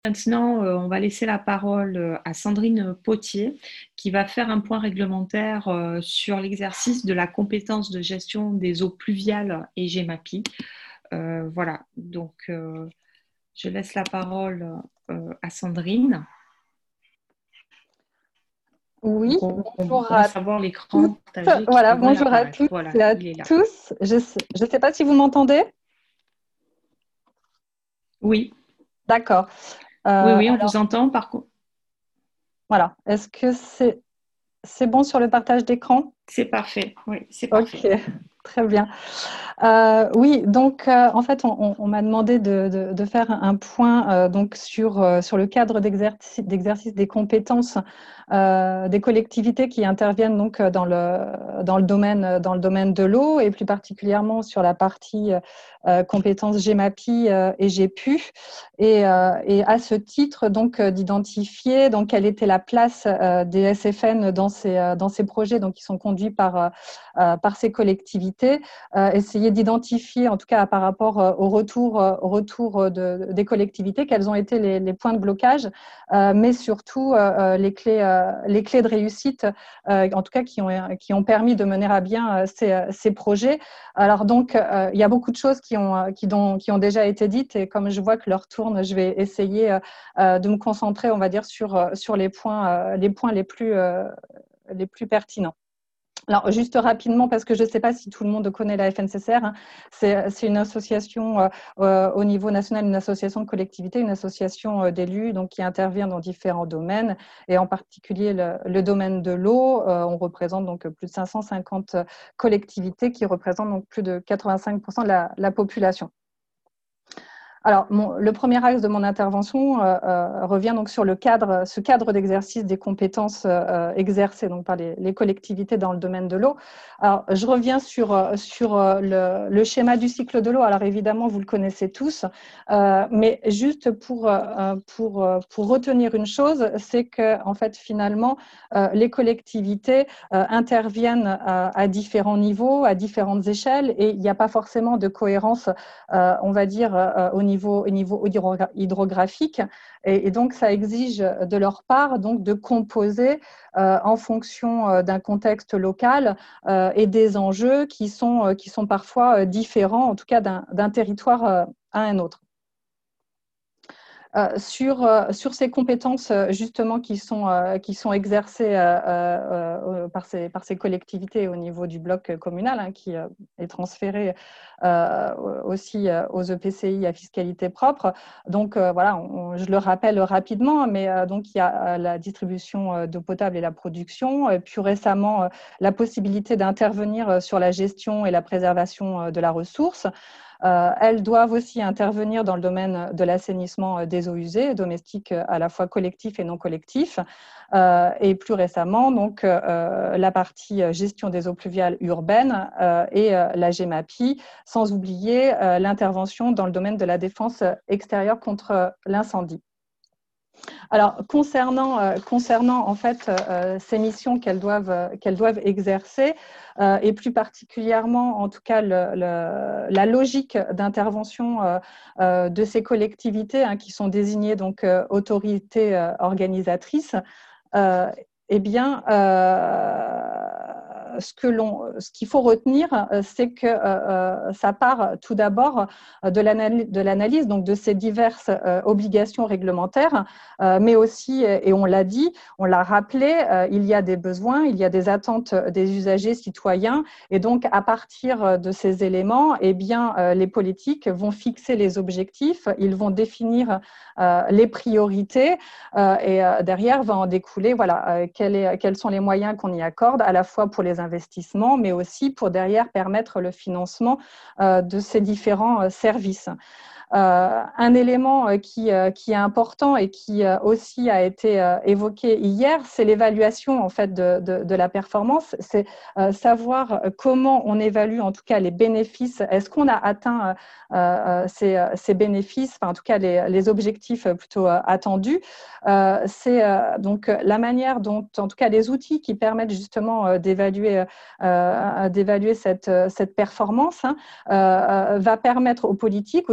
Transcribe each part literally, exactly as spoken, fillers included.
Maintenant, euh, on va laisser la parole euh, à Sandrine Potier, qui va faire un point réglementaire euh, sur l'exercice de la compétence de gestion des eaux pluviales et GEMAPI. Euh, voilà, donc euh, je laisse la parole euh, à Sandrine. Oui, Donc, on, on bonjour à commence à voir l'écran toutes. partagé qui Voilà, devrait bonjour à apparaître. toutes Voilà, et à il est là. tous. Je ne sais pas si vous m'entendez. Oui, D'accord. oui, Euh, oui, on alors, vous entend par contre. voilà. Est-ce que c'est c'est bon sur le partage d'écran? C'est parfait, oui, c'est Ok, parfait. très bien. Euh, oui, donc euh, en fait, on, on- on m'a demandé de, de- de faire un point euh, donc sur, euh, sur le cadre d'exercice d'exercice des compétences euh, des collectivités qui interviennent donc euh, dans le, dans le domaine, dans le domaine de l'eau et plus particulièrement sur la partie euh, compétences GEMAPI euh, et GEPU. Et, euh, et à ce titre, donc euh, d'identifier donc quelle était la place euh, des S F N dans ces, euh, dans ces projets donc, qui sont conduits par, euh, euh, par ces collectivités. Euh, essayer d'identifier, en tout cas par rapport euh, au retour, euh, au retour de, des collectivités, quels ont été les, les points de blocage, euh, mais surtout euh, les, clés, euh, les clés de réussite, euh, en tout cas qui ont, qui ont permis de mener à bien euh, ces, ces projets. Alors donc, euh, il y a beaucoup de choses qui ont, qui, dont, qui ont déjà été dites et comme je vois que l'heure tourne, je vais essayer euh, de me concentrer, on va dire, sur, sur les points, euh, les, points les, plus, euh, les plus pertinents. Alors, juste rapidement, parce que je ne sais pas si tout le monde connaît la F N C C R, hein, c'est une association euh, euh, au niveau national, une association de collectivités, une association euh, d'élus donc, qui intervient dans différents domaines, et en particulier le, le domaine de l'eau. Euh, on représente donc plus de cinq cent cinquante collectivités qui représentent donc plus de quatre-vingt-cinq pour cent de la, la population. Alors, mon, le premier axe de mon intervention euh, euh, revient donc sur le cadre, ce cadre d'exercice des compétences euh, exercées donc par les, les collectivités dans le domaine de l'eau. Alors, je reviens sur, sur le, le schéma du cycle de l'eau. Alors, évidemment, vous le connaissez tous, euh, mais juste pour, euh, pour, pour retenir une chose, c'est que, en fait, finalement, euh, les collectivités euh, interviennent à, à différents niveaux, à différentes échelles, et il n'y a pas forcément de cohérence, euh, on va dire, euh, au niveau Niveau, au niveau hydrographique et, et donc ça exige de leur part donc de composer euh, en fonction euh, d'un contexte local euh, et des enjeux qui sont, euh, qui sont parfois différents, en tout cas d'un territoire euh, à un autre. Euh, sur, euh, sur ces compétences justement qui sont, euh, qui sont exercées euh, euh, par, ces, par ces collectivités au niveau du bloc communal, hein, qui euh, est transféré euh, aussi aux E P C I à fiscalité propre. Donc euh, voilà, on, je le rappelle rapidement, mais euh, donc il y a la distribution d'eau potable et la production, et puis récemment la possibilité d'intervenir sur la gestion et la préservation de la ressource. Euh, elles doivent aussi intervenir dans le domaine de l'assainissement des eaux usées, domestiques à la fois collectifs et non collectifs. Euh, et plus récemment, donc, euh, la partie gestion des eaux pluviales urbaines euh, et euh, la GEMAPI, sans oublier euh, l'intervention dans le domaine de la défense extérieure contre l'incendie. Alors, concernant, euh, concernant en fait euh, ces missions qu'elles doivent, euh, qu'elles doivent exercer, euh, et plus particulièrement, en tout cas, le, le, la logique d'intervention euh, euh, de ces collectivités hein, qui sont désignées donc euh, autorités euh, organisatrices, euh, eh bien, euh, ce que l'on, ce qu'il faut retenir, c'est que euh, ça part tout d'abord de l'analyse donc de ces diverses euh, obligations réglementaires, euh, mais aussi, et on l'a dit, on l'a rappelé, euh, il y a des besoins, il y a des attentes des usagers citoyens, et donc à partir de ces éléments, eh bien, euh, les politiques vont fixer les objectifs, ils vont définir euh, les priorités, euh, et euh, derrière va en découler, voilà, euh, quel est, quels sont les moyens qu'on y accorde, à la fois pour les investissements, mais aussi pour derrière permettre le financement euh, de ces différents euh, services. Euh, un élément euh, qui, euh, qui est important et qui euh, aussi a été euh, évoqué hier, c'est l'évaluation en fait de, de, de la performance. C'est euh, savoir comment on évalue en tout cas les bénéfices. Est-ce qu'on a atteint euh, euh, ces, ces bénéfices, enfin en tout cas les, les objectifs plutôt euh, attendus. Euh, c'est euh, donc la manière dont, en tout cas, les outils qui permettent justement euh, d'évaluer euh, d'évaluer cette, cette performance hein, euh, va permettre aux politiques aussi de rendre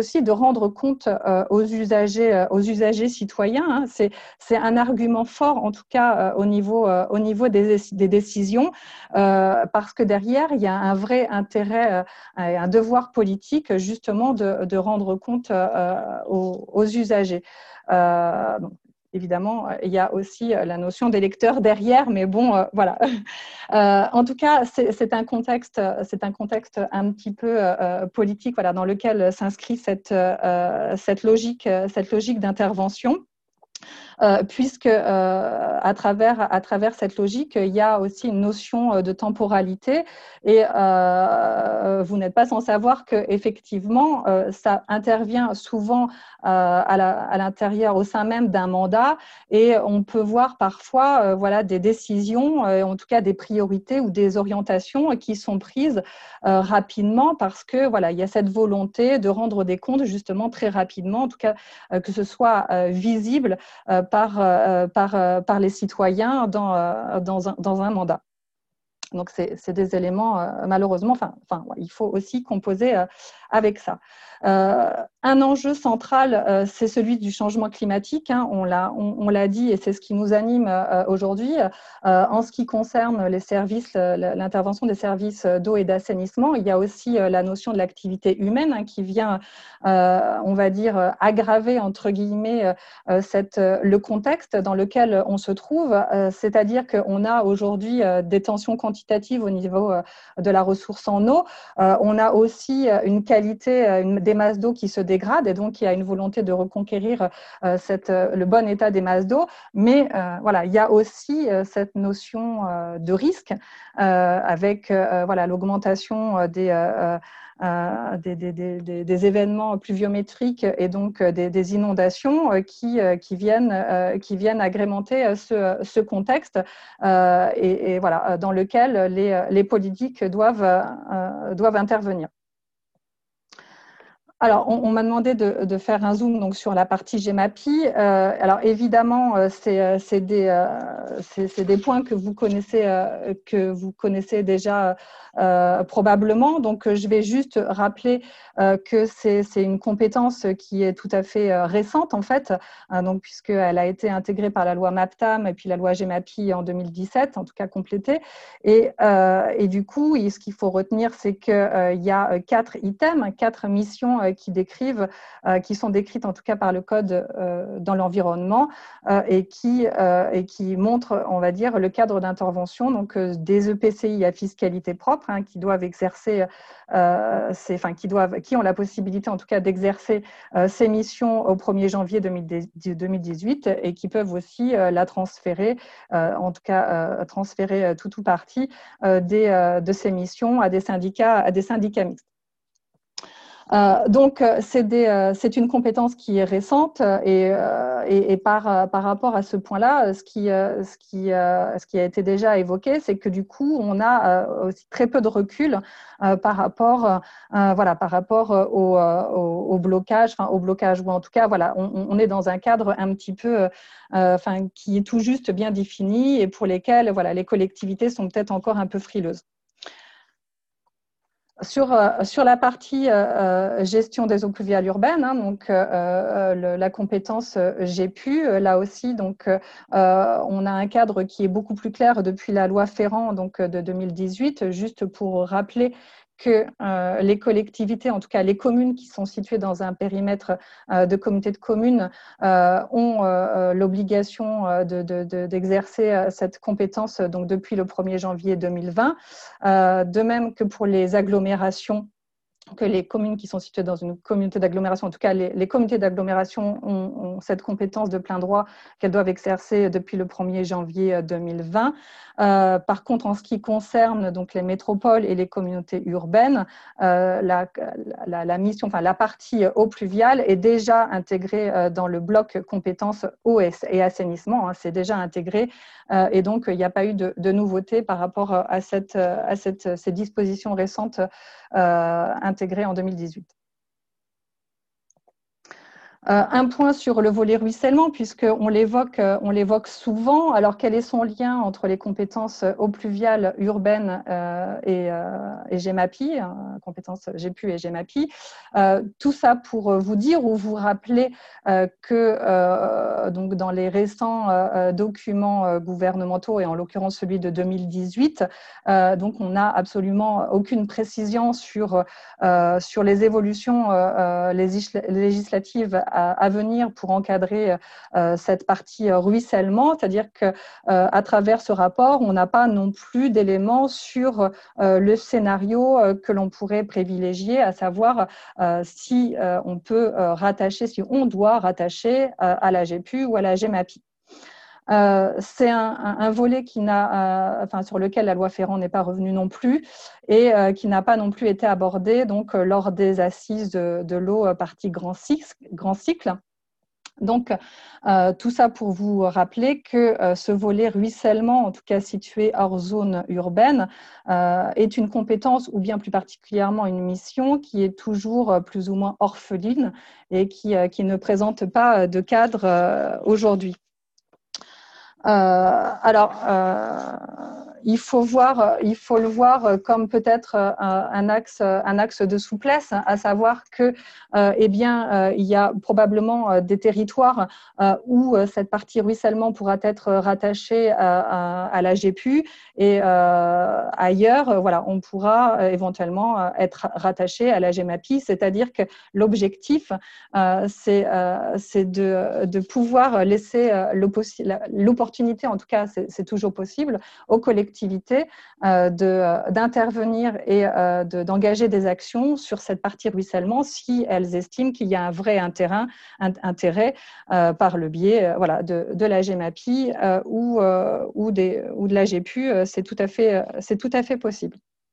rendre compte euh, aux usagers, euh, aux usagers citoyens. Hein. C'est, c'est un argument fort, en tout cas euh, au niveau, euh, au niveau des, des décisions, euh, parce que derrière, il y a un vrai intérêt, euh, un devoir politique, justement, de, de rendre compte euh, aux, aux usagers. Euh, donc, évidemment, il y a aussi la notion d'électeur derrière, mais bon, euh, voilà. Euh, en tout cas, c'est, c'est un contexte, c'est un contexte un petit peu euh, politique, voilà, dans lequel s'inscrit cette, euh, cette logique, cette logique d'intervention. Euh, puisque euh, à travers à travers cette logique, il y a aussi une notion de temporalité et euh, vous n'êtes pas sans savoir que effectivement euh, ça intervient souvent euh, à, la, à l'intérieur, au sein même d'un mandat, et on peut voir parfois euh, voilà des décisions, euh, en tout cas des priorités ou des orientations qui sont prises euh, rapidement parce que voilà il y a cette volonté de rendre des comptes justement très rapidement, en tout cas euh, que ce soit euh, visible euh, par, euh, par, euh, par les citoyens dans, euh, dans, un, dans un mandat. Donc, c'est, c'est des éléments, euh, malheureusement, enfin, enfin, ouais, il faut aussi composer euh, avec ça. Euh, un enjeu central, euh, c'est celui du changement climatique. Hein, on, l'a, on, on l'a dit et c'est ce qui nous anime euh, aujourd'hui. Euh, en ce qui concerne les services, l'intervention des services d'eau et d'assainissement, il y a aussi euh, la notion de l'activité humaine hein, qui vient, euh, on va dire, aggraver, entre guillemets, euh, cette, le contexte dans lequel on se trouve. Euh, c'est-à-dire qu'on a aujourd'hui euh, des tensions quantitatives au niveau euh, de la ressource en eau. Euh, on a aussi une qualité, une, des masses d'eau qui se dégradent et donc il y a une volonté de reconquérir euh, cette, le bon état des masses d'eau. Mais euh, voilà, il y a aussi euh, cette notion euh, de risque euh, avec euh, voilà, l'augmentation des, euh, euh, des, des, des, des événements pluviométriques et donc des, des inondations qui, qui, viennent, qui viennent agrémenter ce, ce contexte euh, et, et voilà, dans lequel les, les politiques doivent, euh, doivent intervenir. Alors, on, on m'a demandé de, de faire un zoom donc, sur la partie GEMAPI. Euh, alors, évidemment, c'est, c'est, des, euh, c'est, c'est des points que vous connaissez, euh, que vous connaissez déjà euh, probablement. Donc, je vais juste rappeler euh, que c'est, c'est une compétence qui est tout à fait euh, récente, en fait, hein, donc, puisqu'elle a été intégrée par la loi MAPTAM et puis la loi GEMAPI en deux mille dix-sept, en tout cas complétée. Et, euh, et du coup, ce qu'il faut retenir, c'est qu'il euh, y a quatre items, quatre missions qui décrivent, euh, qui sont décrites en tout cas par le code euh, dans l'environnement euh, et, qui, euh, et qui montrent, on va dire, le cadre d'intervention donc euh, des E P C I à fiscalité propre hein, qui doivent exercer, euh, ces, enfin qui doivent, qui ont la possibilité en tout cas d'exercer euh, ces missions au premier janvier deux mille dix-huit et qui peuvent aussi euh, la transférer, euh, en tout cas euh, transférer tout ou partie euh, des, euh, de ces missions à des syndicats, à des syndicats mixtes. Euh, donc, c'est, des, euh, c'est une compétence qui est récente et, euh, et, et par, par rapport à ce point-là, ce qui, euh, ce, qui, euh, ce qui a été déjà évoqué, c'est que du coup, on a euh, aussi très peu de recul euh, par rapport, euh, voilà, par rapport au, au, au blocage, enfin au blocage, ou en tout cas, voilà, on, on est dans un cadre un petit peu, euh, enfin, qui est tout juste bien défini et pour lesquels, voilà, les collectivités sont peut-être encore un peu frileuses. Sur, euh, sur la partie euh, gestion des eaux pluviales urbaines, hein, donc euh, le, la compétence G P U, là aussi, donc euh, on a un cadre qui est beaucoup plus clair depuis la loi Ferrand donc de deux mille dix-huit, juste pour rappeler que euh, les collectivités, en tout cas les communes qui sont situées dans un périmètre euh, de communauté de communes, euh, ont euh, l'obligation de, de, de, d'exercer cette compétence donc, depuis le premier janvier deux mille vingt. Euh, de même que pour les agglomérations, que les communes qui sont situées dans une communauté d'agglomération, en tout cas les, les communautés d'agglomération ont, ont cette compétence de plein droit qu'elles doivent exercer depuis le premier janvier deux mille vingt. Euh, par contre, en ce qui concerne donc les métropoles et les communautés urbaines, euh, la, la, la mission, enfin la partie eau pluviale est déjà intégrée dans le bloc compétences eau et assainissement. Hein, c'est déjà intégré euh, et donc il n'y a pas eu de, de nouveauté par rapport à, cette, à cette, ces dispositions récentes euh, intégrées en deux mille dix-huit. Euh, un point sur le volet ruissellement, puisqu'on l'évoque, on l'évoque souvent. Alors, quel est son lien entre les compétences eau pluviale urbaine euh, et, euh, et GEMAPI, hein, compétences G P U et GEMAPI? euh, Tout ça pour vous dire ou vous rappeler euh, que euh, donc dans les récents euh, documents euh, gouvernementaux, et en l'occurrence celui de deux mille dix-huit, euh, donc on n'a absolument aucune précision sur, euh, sur les évolutions euh, législatives à à venir pour encadrer euh, cette partie ruissellement, c'est-à-dire que euh, à travers ce rapport, on n'a pas non plus d'éléments sur euh, le scénario euh, que l'on pourrait privilégier, à savoir euh, si euh, on peut euh, rattacher, si on doit rattacher euh, à la G P U ou à la GEMAPI. Euh, c'est un, un, un volet qui n'a, euh, enfin, sur lequel la loi Ferrand n'est pas revenue non plus et euh, qui n'a pas non plus été abordé donc, euh, lors des assises de, de l'eau euh, partie grand cycle. Grand cycle. Donc, euh, tout ça pour vous rappeler que euh, ce volet ruissellement, en tout cas situé hors zone urbaine, euh, est une compétence ou bien plus particulièrement une mission qui est toujours euh, plus ou moins orpheline et qui, euh, qui ne présente pas de cadre euh, aujourd'hui. Euh, alors, euh, il faut voir, il faut le voir comme peut-être un, un axe, un axe de souplesse, à savoir que, euh, eh bien, euh, il y a probablement des territoires euh, où cette partie ruissellement pourra être rattachée à, à, à la G P U et euh, ailleurs, voilà, on pourra éventuellement être rattaché à la GEMAPI, c'est-à-dire que l'objectif, euh, c'est euh, de, de pouvoir laisser l'opportunité, en tout cas, c'est toujours possible, aux collectivités euh, d'intervenir et euh, d'engager de, des actions sur cette partie ruissellement si elles estiment qu'il y a un vrai intérêt, un, intérêt euh, par le biais euh, voilà, de, de la GEMAPI euh, ou, euh, ou, des, ou de la G P U, euh, c'est tout à fait, c'est tout à fait possible.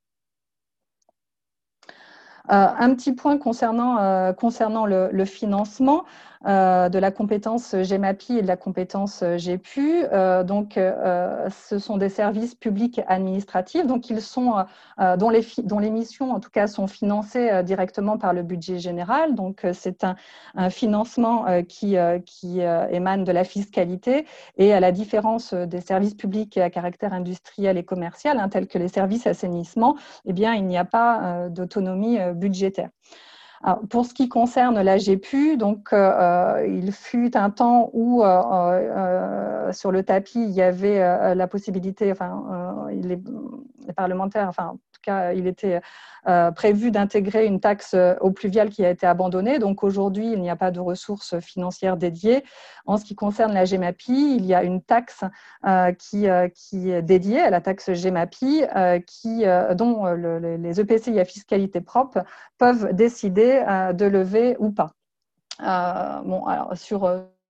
Euh, un petit point concernant, euh, concernant le, le financement euh, de la compétence GEMAPI et de la compétence G P U. Euh, donc, euh, ce sont des services publics administratifs, donc ils sont, euh, dont, les, dont les missions, en tout cas, sont financées euh, directement par le budget général. Donc, c'est un, un financement euh, qui, euh, qui euh, émane de la fiscalité et à la différence des services publics à caractère industriel et commercial, hein, tels que les services assainissement, eh bien, il n'y a pas euh, d'autonomie euh, budgétaire. Alors, pour ce qui concerne la G P U, donc, euh, il fut un temps où euh, euh, sur le tapis, il y avait euh, la possibilité, enfin, euh, les, les parlementaires, enfin, en tout cas, il était euh, prévu d'intégrer une taxe eau pluviale qui a été abandonnée. Donc, aujourd'hui, il n'y a pas de ressources financières dédiées. En ce qui concerne la GEMAPI, il y a une taxe euh, qui, euh, qui est dédiée à la taxe GEMAPI, euh, qui, euh, dont le, les E P C I à fiscalité propre peuvent décider euh, de lever ou pas. Euh, bon, alors sur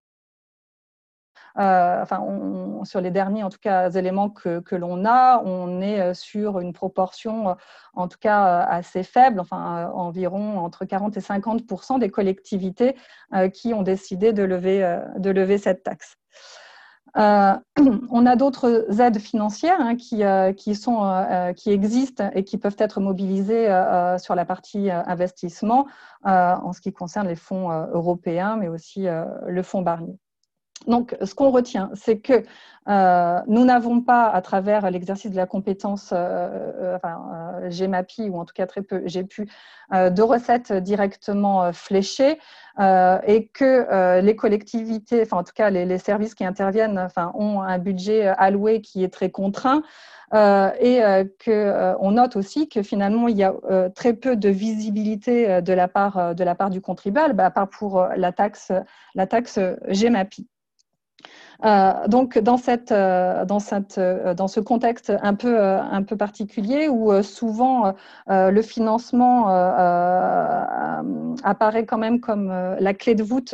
Euh, enfin, on, sur les derniers, en tout cas, éléments que, que l'on a, on est sur une proportion, en tout cas, assez faible, enfin, environ entre quarante et cinquante pour cent des collectivités euh, qui ont décidé de lever, euh, de lever cette taxe. Euh, on a d'autres aides financières hein, qui, euh, qui, sont, euh, qui existent et qui peuvent être mobilisées euh, sur la partie euh, investissement euh, en ce qui concerne les fonds euh, européens, mais aussi euh, le fonds Barnier. Donc, ce qu'on retient, c'est que euh, nous n'avons pas, à travers l'exercice de la compétence euh, euh, enfin, euh, GEMAPI, ou en tout cas très peu G P U, euh, de recettes directement euh, fléchées euh, et que euh, les collectivités, enfin en tout cas les, les services qui interviennent, enfin, ont un budget alloué qui est très contraint. Euh, et euh, qu'on euh, note aussi que finalement, il y a euh, très peu de visibilité euh, de, la part, euh, de la part du contribuable, bah, à part pour euh, la taxe, la taxe GEMAPI. Euh, donc, dans, cette, euh, dans, cette, euh, dans ce contexte un peu, euh, un peu particulier où euh, souvent euh, le financement euh, euh, apparaît quand même comme euh, la clé de voûte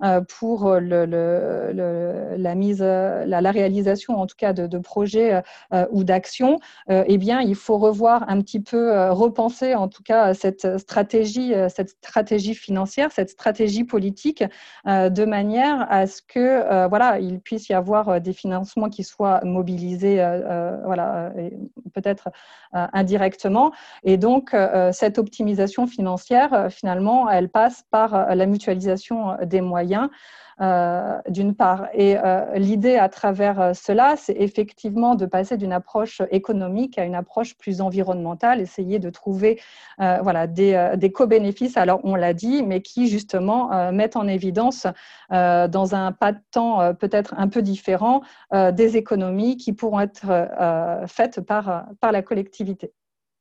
pour le, le, le, la mise, la, la réalisation en tout cas de, de projets ou d'actions, eh bien, il faut revoir un petit peu, repenser en tout cas cette stratégie, cette stratégie financière, cette stratégie politique, de manière à ce que voilà, il puisse y avoir des financements qui soient mobilisés, voilà, peut-être indirectement. Et donc, cette optimisation financière, finalement, elle passe par la mutualisation des moyens, euh, d'une part. Et euh, l'idée à travers cela, c'est effectivement de passer d'une approche économique à une approche plus environnementale, essayer de trouver euh, voilà, des, euh, des co-bénéfices, alors on l'a dit, mais qui justement euh, mettent en évidence, euh, dans un pas de temps euh, peut-être un peu différent, euh, des économies qui pourront être euh, faites par, par la collectivité.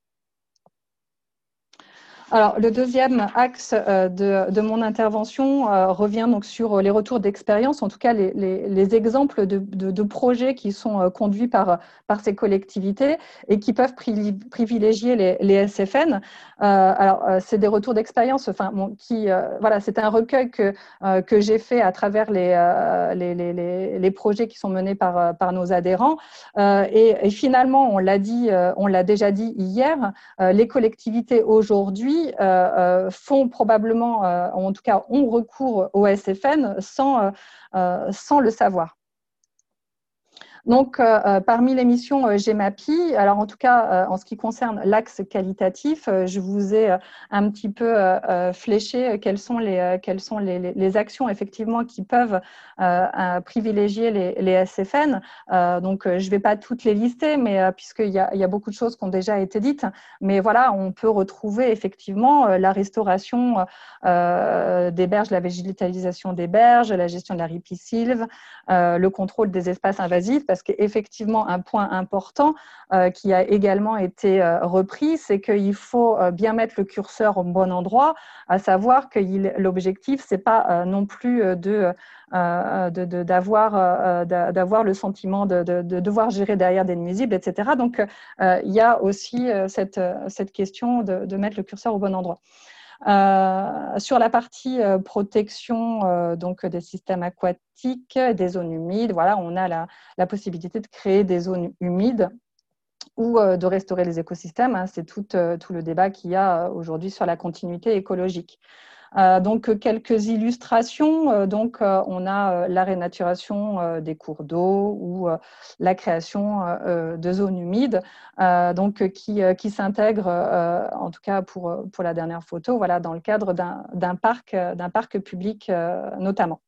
Alors, le deuxième axe de, de mon intervention euh, revient donc sur les retours d'expérience, en tout cas les, les, les exemples de, de, de projets qui sont conduits par, par ces collectivités et qui peuvent privilégier les, les S F N. Euh, alors, c'est des retours d'expérience, enfin, bon, qui, euh, voilà, c'est un recueil que, euh, que j'ai fait à travers les, euh, les, les, les projets qui sont menés par, par nos adhérents. Euh, et, et finalement, on l'a dit, euh, on l'a déjà dit hier, euh, les collectivités aujourd'hui Euh, font probablement, euh, en tout cas ont recours au S F N sans, euh, sans le savoir. Donc, euh, parmi les missions euh, GEMAPI, alors en tout cas, euh, en ce qui concerne l'axe qualitatif, euh, je vous ai euh, un petit peu euh, fléché quelles sont les, euh, quelles sont les, les, les actions effectivement qui peuvent euh, privilégier les, les S F N. Euh, donc, je ne vais pas toutes les lister, mais euh, puisqu'il y a, il y a beaucoup de choses qui ont déjà été dites. Mais voilà, on peut retrouver effectivement euh, la restauration euh, des berges, la végétalisation des berges, la gestion de la ripisylve, euh, le contrôle des espaces invasifs, parce qu'effectivement, un point important euh, qui a également été euh, repris, c'est qu'il faut euh, bien mettre le curseur au bon endroit, à savoir que l'objectif, ce n'est pas euh, non plus de, euh, de, de, d'avoir, euh, d'avoir le sentiment de, de, de devoir gérer derrière des nuisibles, et cetera. Donc, euh, il y a aussi euh, cette, cette question de, de mettre le curseur au bon endroit. Euh, sur la partie euh, protection euh, donc des systèmes aquatiques, des zones humides, voilà, on a la, la possibilité de créer des zones humides ou euh, de restaurer les écosystèmes. Hein, c'est tout, euh, tout le débat qu'il y a aujourd'hui sur la continuité écologique. Euh, donc, quelques illustrations. Euh, donc, euh, on a euh, la rénaturation euh, des cours d'eau ou euh, la création euh, de zones humides, euh, donc, qui, euh, qui s'intègrent, euh, en tout cas pour, pour la dernière photo, voilà, dans le cadre d'un parc, d'un parc public euh, notamment.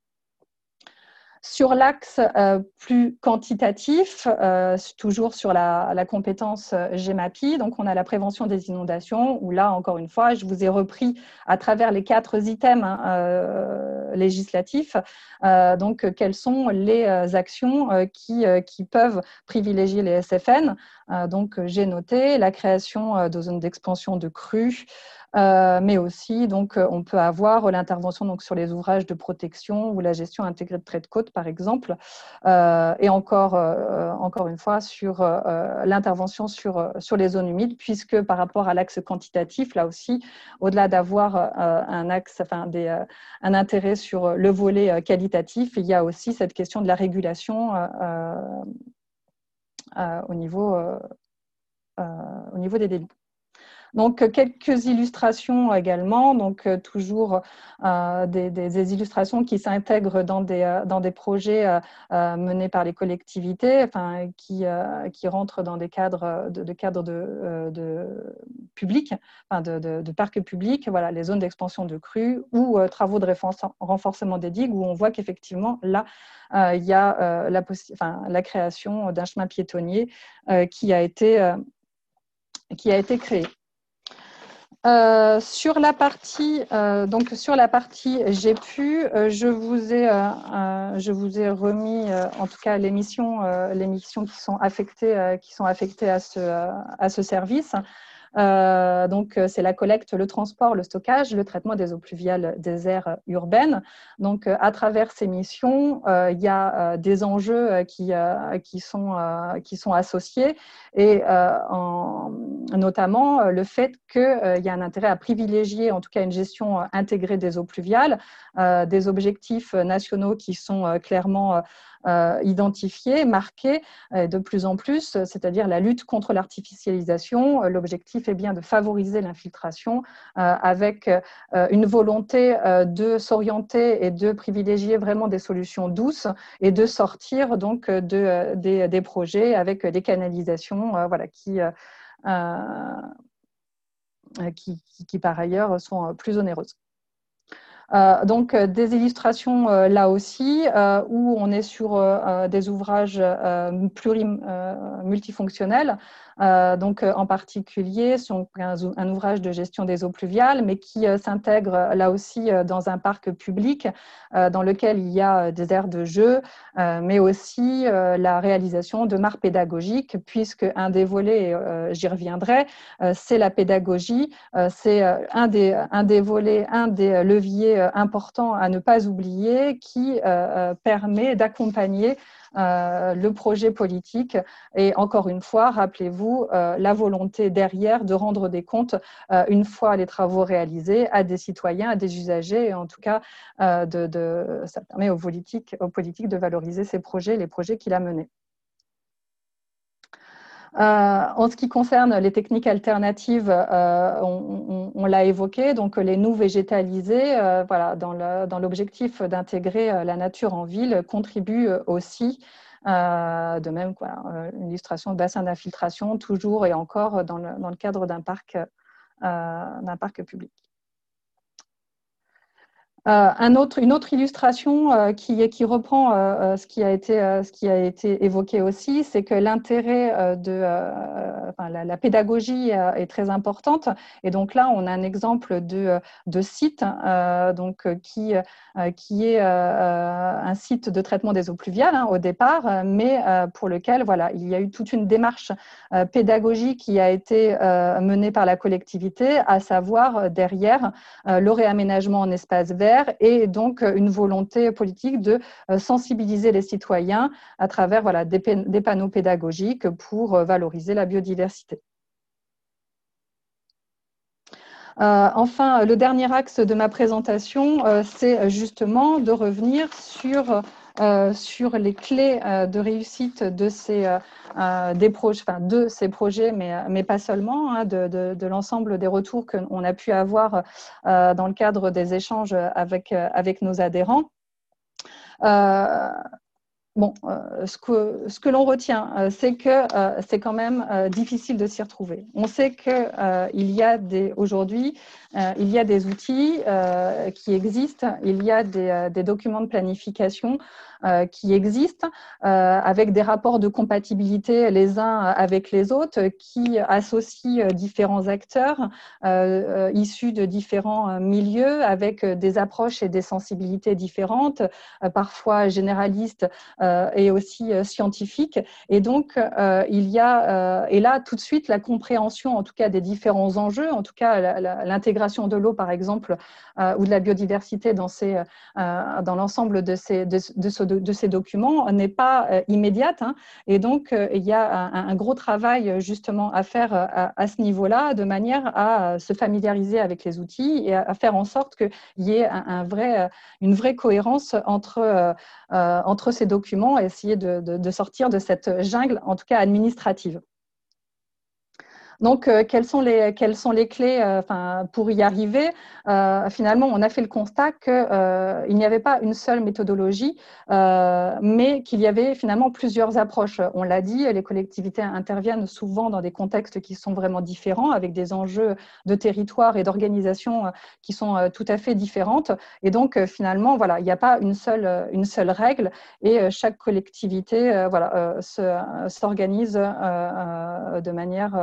Sur l'axe euh, plus quantitatif, euh, toujours sur la, la compétence GEMAPI, donc on a la prévention des inondations, où là, encore une fois, je vous ai repris à travers les quatre items hein, euh, législatifs, euh, donc quelles sont les actions euh, qui, euh, qui peuvent privilégier les S F N. Euh, donc j'ai noté la création euh, de zones d'expansion de crues, Euh, mais aussi, donc, on peut avoir l'intervention donc, sur les ouvrages de protection ou la gestion intégrée de traits de côte, par exemple, euh, et encore, euh, encore une fois, sur euh, l'intervention sur, sur les zones humides, puisque par rapport à l'axe quantitatif, là aussi, au-delà d'avoir euh, un axe, enfin, des, euh, un intérêt sur le volet qualitatif, il y a aussi cette question de la régulation euh, euh, au, niveau, euh, au niveau des débits. Donc, quelques illustrations également, donc toujours euh, des, des, des illustrations qui s'intègrent dans des, dans des projets euh, menés par les collectivités, enfin, qui, euh, qui rentrent dans des cadres de, de, cadres de, de publics, enfin, de, de, de parcs publics, voilà, les zones d'expansion de crues ou euh, travaux de renforcement des digues, où on voit qu'effectivement, là, euh, il y a euh, la, enfin, la création d'un chemin piétonnier euh, qui a été, euh, qui a été créé. Euh, sur la partie, euh, donc sur la partie j'ai pu, euh, je vous ai, euh, euh, je vous ai remis, euh, en tout cas les missions, euh, les missions qui sont affectées, euh, qui sont affectées à ce, euh, à ce service. Euh, donc, c'est la collecte, le transport, le stockage, le traitement des eaux pluviales des aires urbaines. Donc, à travers ces missions, euh, il y a euh, des enjeux qui, euh, qui, sont, euh, qui sont associés et euh, en, notamment le fait qu'il euh, y a un intérêt à privilégier en tout cas une gestion intégrée des eaux pluviales, euh, des objectifs nationaux qui sont euh, clairement euh, identifiés, marqués euh, de plus en plus, c'est-à-dire la lutte contre l'artificialisation. L'objectif est bien de favoriser l'infiltration euh, avec euh, une volonté euh, de s'orienter et de privilégier vraiment des solutions douces et de sortir donc de, des, des projets avec des canalisations euh, voilà, qui, euh, qui, qui, qui par ailleurs sont plus onéreuses. Euh, donc des illustrations euh, là aussi euh, où on est sur euh, des ouvrages euh, pluri, euh, multifonctionnels, euh, donc en particulier sur un, un ouvrage de gestion des eaux pluviales, mais qui euh, s'intègre là aussi euh, dans un parc public euh, dans lequel il y a des aires de jeu, euh, mais aussi euh, la réalisation de marques pédagogiques, puisque un des volets, euh, j'y reviendrai, euh, c'est la pédagogie, euh, c'est un des, un des volets, un des leviers important à ne pas oublier qui euh, permet d'accompagner euh, le projet politique. Et encore une fois, rappelez-vous, euh, la volonté derrière de rendre des comptes euh, une fois les travaux réalisés à des citoyens, à des usagers, et en tout cas, euh, de, de, ça permet aux politiques, aux politiques de valoriser ces projets, les projets qu'il a menés. Euh, en ce qui concerne les techniques alternatives, euh, on, on, on l'a évoqué, donc les noues végétalisées, euh, voilà, dans l'objectif d'intégrer la nature en ville, contribuent aussi, euh, de même, voilà, une illustration de bassin d'infiltration, toujours et encore dans le, dans le cadre d'un parc, euh, d'un parc public. Euh, un autre, une autre illustration euh, qui, qui reprend euh, ce, qui a été, euh, ce qui a été évoqué aussi, c'est que l'intérêt euh, de euh, enfin, la, la pédagogie euh, est très importante. Et donc là, on a un exemple de, de site euh, donc, qui, euh, qui est euh, un site de traitement des eaux pluviales hein, au départ, mais euh, pour lequel voilà, il y a eu toute une démarche euh, pédagogique qui a été euh, menée par la collectivité, à savoir derrière euh, le réaménagement en espace vert et donc une volonté politique de sensibiliser les citoyens à travers voilà, des, des panneaux pédagogiques pour valoriser la biodiversité. Euh, enfin, le dernier axe de ma présentation, euh, c'est justement de revenir sur, euh, sur les clés euh, de réussite de ces, euh, des projets, enfin, de ces projets, mais, mais pas seulement, hein, de, de, de l'ensemble des retours qu'on a pu avoir euh, dans le cadre des échanges avec, avec nos adhérents. Euh, Bon, euh, ce que, ce que l'on retient, euh, c'est que euh, c'est quand même euh, difficile de s'y retrouver. On sait qu'il euh, y a des, aujourd'hui, euh, il y a des outils euh, qui existent, il y a des, euh, des documents de planification euh, qui existent, euh, avec des rapports de compatibilité les uns avec les autres, qui associent différents acteurs euh, issus de différents milieux, avec des approches et des sensibilités différentes, euh, parfois généralistes, Euh, et aussi euh, scientifique. Et donc, euh, il y a, euh, et là, tout de suite, la compréhension, en tout cas, des différents enjeux, en tout cas, l'intégration de l'eau, par exemple, euh, ou de la biodiversité dans, ces, euh, dans l'ensemble de ces, de, de, ce, de ces documents n'est pas euh, immédiate. Hein, et donc, euh, il y a un, un gros travail, justement, à faire à, à ce niveau-là, de manière à se familiariser avec les outils et à, à faire en sorte qu'il y ait un, un vrai, une vraie cohérence entre, euh, entre ces documents et essayer de, de, de sortir de cette jungle, en tout cas administrative. Donc, euh, quelles, sont les, quelles sont les clés euh, enfin, pour y arriver? euh, Finalement, on a fait le constat qu'il euh, n'y avait pas une seule méthodologie, euh, mais qu'il y avait finalement plusieurs approches. On l'a dit, les collectivités interviennent souvent dans des contextes qui sont vraiment différents, avec des enjeux de territoire et d'organisation qui sont euh, tout à fait différentes. Et donc, euh, finalement, voilà, il n'y a pas une seule, une seule règle, et euh, chaque collectivité euh, voilà, euh, s'organise euh, euh, de manière... Enfin,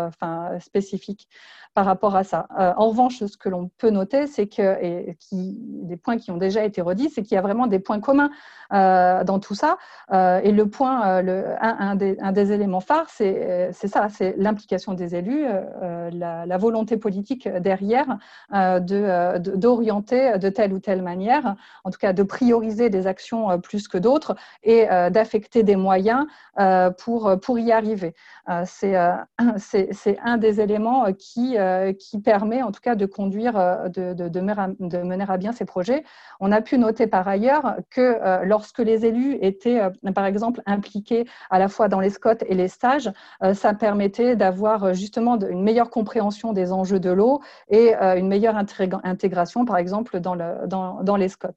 bien spécifiques par rapport à ça. Euh, en revanche, ce que l'on peut noter, c'est que, et qui, des points qui ont déjà été redits, c'est qu'il y a vraiment des points communs euh, dans tout ça. Euh, et le point, euh, le, un, un, des, un des éléments phares, c'est ça, c'est l'implication des élus, euh, la, la volonté politique derrière euh, de, de, d'orienter de telle ou telle manière, en tout cas de prioriser des actions plus que d'autres et euh, d'affecter des moyens euh, pour, pour y arriver. Euh, c'est euh, c'est un des éléments qui, euh, qui permet en tout cas de conduire, de, de, de, mener à, de mener à bien ces projets. On a pu noter par ailleurs que euh, lorsque les élus étaient euh, par exemple impliqués à la fois dans les SCOT et les stages, euh, ça permettait d'avoir justement une meilleure compréhension des enjeux de l'eau et euh, une meilleure intégration par exemple dans, le, dans, dans les SCOT.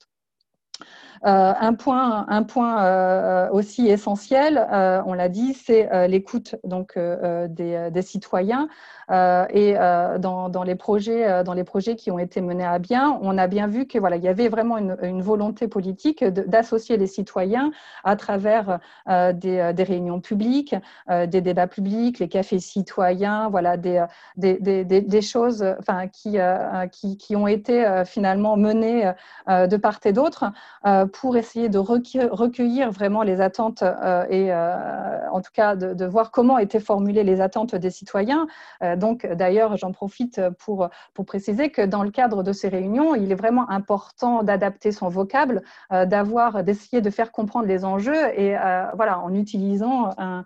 Euh, un point, un point euh, aussi essentiel, euh, on l'a dit, c'est euh, l'écoute donc euh, des, des citoyens. Euh, et euh, dans, dans, les projets, dans les projets qui ont été menés à bien, on a bien vu que voilà, il y avait vraiment une, une volonté politique d'associer les citoyens à travers euh, des, des réunions publiques, euh, des débats publics, les cafés citoyens, voilà, des, des, des, des choses enfin, qui, euh, qui, qui ont été euh, finalement menées euh, de part et d'autre euh, pour essayer de recueillir vraiment les attentes euh, et euh, en tout cas de, de voir comment étaient formulées les attentes des citoyens. Euh, donc d'ailleurs, j'en profite pour, pour préciser que dans le cadre de ces réunions, il est vraiment important d'adapter son vocable, euh, d'avoir, d'essayer de faire comprendre les enjeux et euh, voilà, en utilisant un,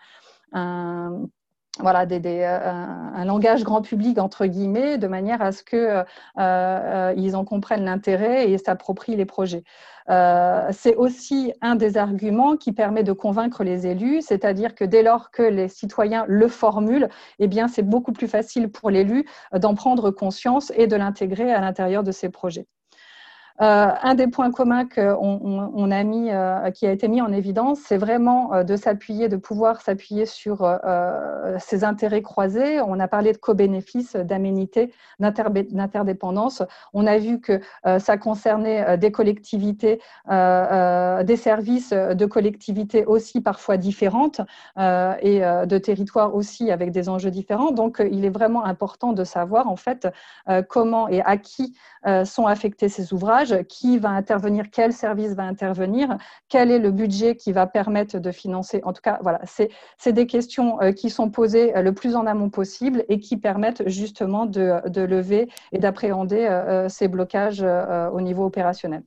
un Voilà, des, des, un, un langage grand public, entre guillemets, de manière à ce qu'ils euh, euh, en comprennent l'intérêt et s'approprient les projets. Euh, c'est aussi un des arguments qui permet de convaincre les élus, c'est-à-dire que dès lors que les citoyens le formulent, eh bien, c'est beaucoup plus facile pour l'élu d'en prendre conscience et de l'intégrer à l'intérieur de ses projets. Euh, un des points communs qu'on on, on a mis, euh, qui a été mis en évidence, c'est vraiment euh, de s'appuyer, de pouvoir s'appuyer sur euh, ces intérêts croisés. On a parlé de co-bénéfices, d'aménités, d'interdépendance. On a vu que euh, ça concernait euh, des collectivités, euh, euh, des services de collectivités aussi parfois différentes euh, et euh, de territoires aussi avec des enjeux différents. Donc, euh, il est vraiment important de savoir en fait euh, comment et à qui euh, sont affectés ces ouvrages, qui va intervenir, quel service va intervenir, quel est le budget qui va permettre de financer. En tout cas, voilà, c'est des questions euh, qui sont posées le plus en amont possible et qui permettent justement de, de lever et d'appréhender euh, ces blocages euh, au niveau opérationnel.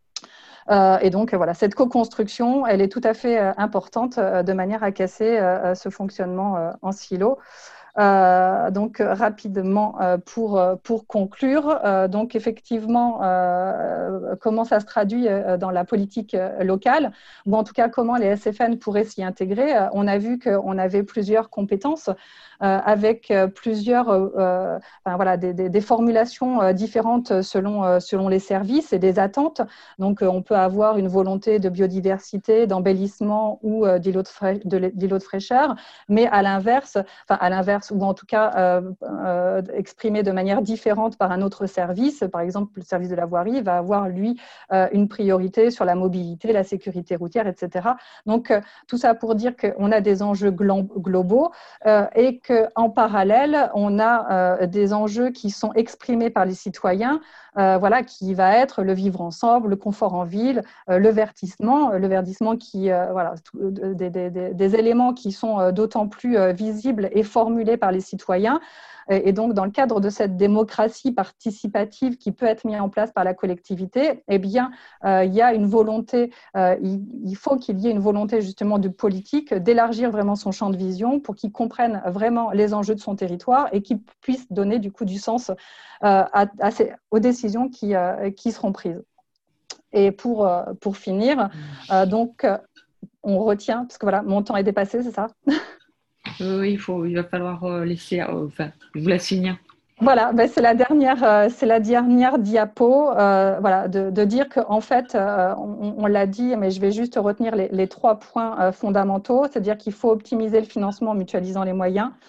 Euh, et donc, voilà, cette co-construction, elle est tout à fait euh, importante euh, de manière à casser euh, ce fonctionnement euh, en silo. Euh, donc rapidement euh, pour, pour conclure, euh, donc effectivement euh, comment ça se traduit euh, dans la politique euh, locale ou en tout cas comment les S F N pourraient s'y intégrer. Euh, on a vu qu'on avait plusieurs compétences euh, avec plusieurs euh, enfin, voilà, des, des, des formulations euh, différentes selon, euh, selon les services et des attentes. Donc euh, on peut avoir une volonté de biodiversité, d'embellissement ou euh, d'îlot de, de, de fraîcheur, mais à l'inverse, enfin à l'inverse ou en tout cas euh, euh, exprimé de manière différente par un autre service. Par exemple, le service de la voirie va avoir, lui, euh, une priorité sur la mobilité, la sécurité routière, et cetera. Donc, euh, tout ça pour dire qu'on a des enjeux globaux euh, et qu'en parallèle, on a euh, des enjeux qui sont exprimés par les citoyens, euh, voilà, qui va être le vivre ensemble, le confort en ville, euh, le verdissement, le verdissement qui, euh, voilà, tout, des, des, des, des éléments qui sont euh, d'autant plus euh, visibles et formulés par les citoyens. Et donc, dans le cadre de cette démocratie participative qui peut être mise en place par la collectivité, eh bien, euh, il y a une volonté, euh, il, il faut qu'il y ait une volonté justement de politique d'élargir vraiment son champ de vision pour qu'il comprenne vraiment les enjeux de son territoire et qu'il puisse donner du coup du sens euh, à, à ces, aux décisions qui, euh, qui seront prises. Et pour, euh, pour finir, euh, donc, on retient, parce que voilà, mon temps est dépassé, c'est ça ? Oui, il, faut, il va falloir laisser, enfin, je vous laisse finir. Voilà, ben c'est la dernière, euh, c'est la dernière diapo, euh, voilà, de, de dire qu'en fait, euh, on, on l'a dit, mais je vais juste retenir les, les trois points euh, fondamentaux, c'est-à-dire qu'il faut optimiser le financement en mutualisant les moyens.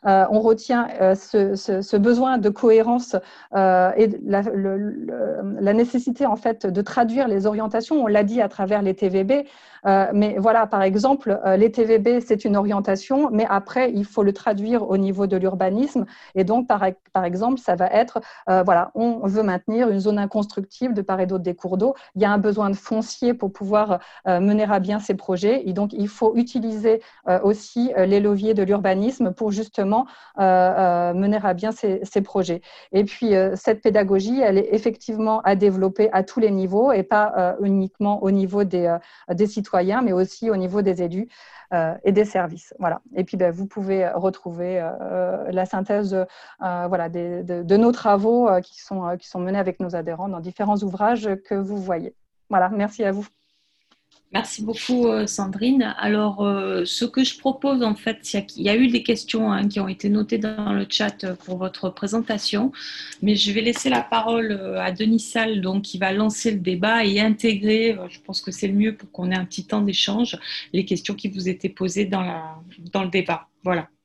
euh, on retient euh, ce, ce, ce besoin de cohérence euh, et la, le, le, la nécessité en fait de traduire les orientations. On l'a dit à travers les T V B, euh, mais voilà, par exemple, euh, les T V B, c'est une orientation, mais après, il faut le traduire au niveau de l'urbanisme. Et donc, par, par exemple, ça va être, euh, voilà, on veut maintenir une zone inconstructible de part et d'autre des cours d'eau. Il y a un besoin de foncier pour pouvoir euh, mener à bien ces projets. Et donc, il faut utiliser euh, aussi euh, les leviers de l'urbanisme pour justement euh, euh, mener à bien ces, ces projets. Et puis, euh, cette pédagogie, elle est effectivement à développer à tous les niveaux et pas euh, uniquement au niveau des, euh, des citoyens, mais aussi au niveau des élus euh, et des services. Voilà. Et puis, ben, vous pouvez retrouver euh, la synthèse de, euh, voilà, des, de, de nos travaux euh, qui, sont, euh, qui sont menés avec nos adhérents dans différents ouvrages que vous voyez. Voilà, merci à vous. Merci beaucoup, Sandrine. Alors, euh, ce que je propose, en fait, il y a eu des questions hein, qui ont été notées dans le chat pour votre présentation, mais je vais laisser la parole à Denis Salle, donc, qui va lancer le débat et intégrer, je pense que c'est le mieux pour qu'on ait un petit temps d'échange, les questions qui vous étaient posées dans, la, dans le débat. Voilà.